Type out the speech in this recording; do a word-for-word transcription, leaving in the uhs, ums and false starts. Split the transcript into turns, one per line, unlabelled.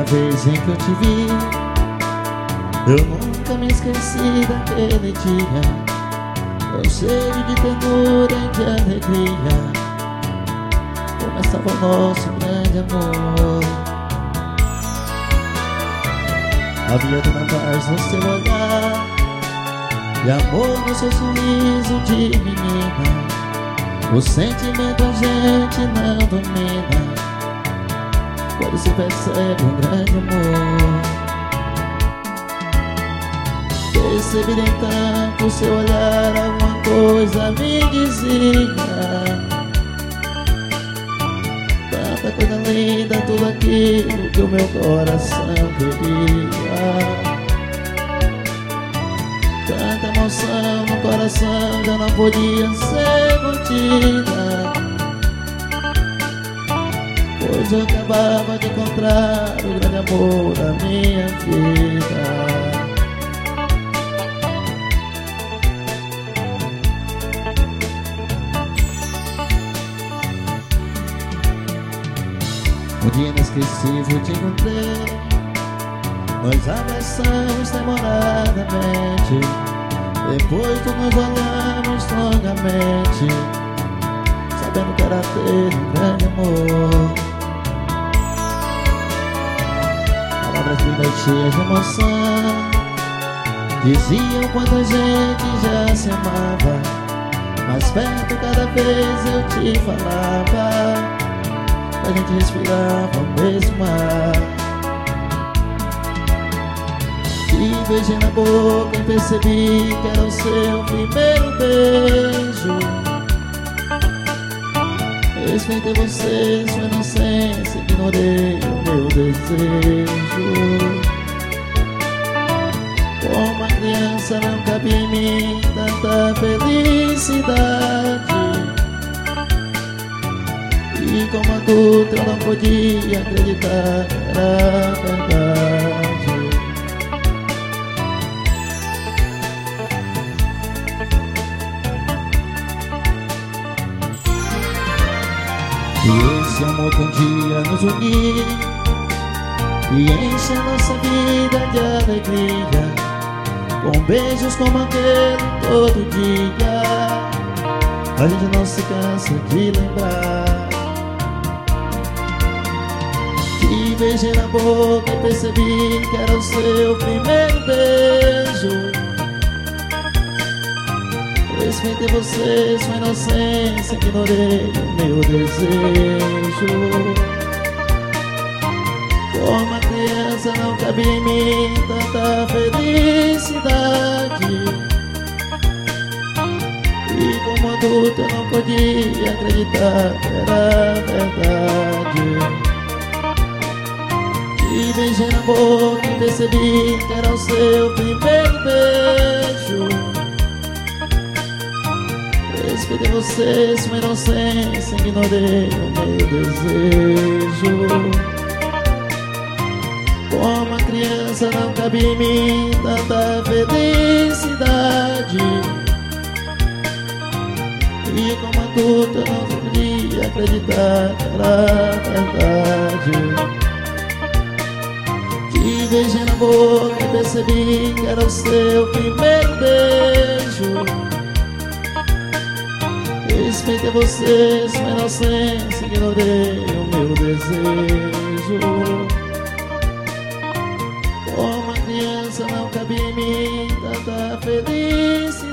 vez em que eu te vi, eu nunca me esqueci daquele dia, tão cheio de ternura e de alegria. Começava o nosso grande amor. Havia tanta paz no seu olhar e amor no seu sorriso de menina. O sentimento a gente não domina, quando se percebe um grande amor. Percebi então o seu olhar, alguma coisa me dizia. Tanta coisa linda, tudo aquilo que o meu coração queria. Tanta emoção no coração já não podia ser contida, pois eu acabava de encontrar o grande amor da minha vida. Um dia inesquecível te encontrei, nós abraçamos demoradamente, depois tu nos olhamos longamente, sabendo que era ter um grande amor. Palavras lindas cheias de emoção diziam quanto a gente já se amava, mais perto cada vez eu te falava, a gente respirava o mesmo ar. Te beijei na boca e percebi que era o seu primeiro beijo. Respeitei você, sua inocência, ignorei o meu desejo. Como uma criança não cabe em mim tanta felicidade, e como adulto eu não podia acreditar que era verdade. E esse amor que um dia nos unir e enche a nossa vida de alegria, com beijos como aquele todo dia, a gente não se cansa de lembrar. Te beijei na boca e percebi que era o seu primeiro beijo. Respeitei você, sua inocência, ignorei o meu desejo. Como uma criança não cabe em mim tanta felicidade, e como adulto eu não podia acreditar que era verdade. Te beijei na boca e percebi que era o seu primeiro beijo. Respeitei você, sua inocência, ignorei o meu desejo. Como uma criança não cabe em mim tanta felicidade, e como adulto eu não podia acreditar que era verdade. Te beijei na boca e percebi que era o seu primeiro beijo. Respeitei você, sua inocência, ignorei o meu desejo. Como uma criança não cabe em mim tanta felicidade,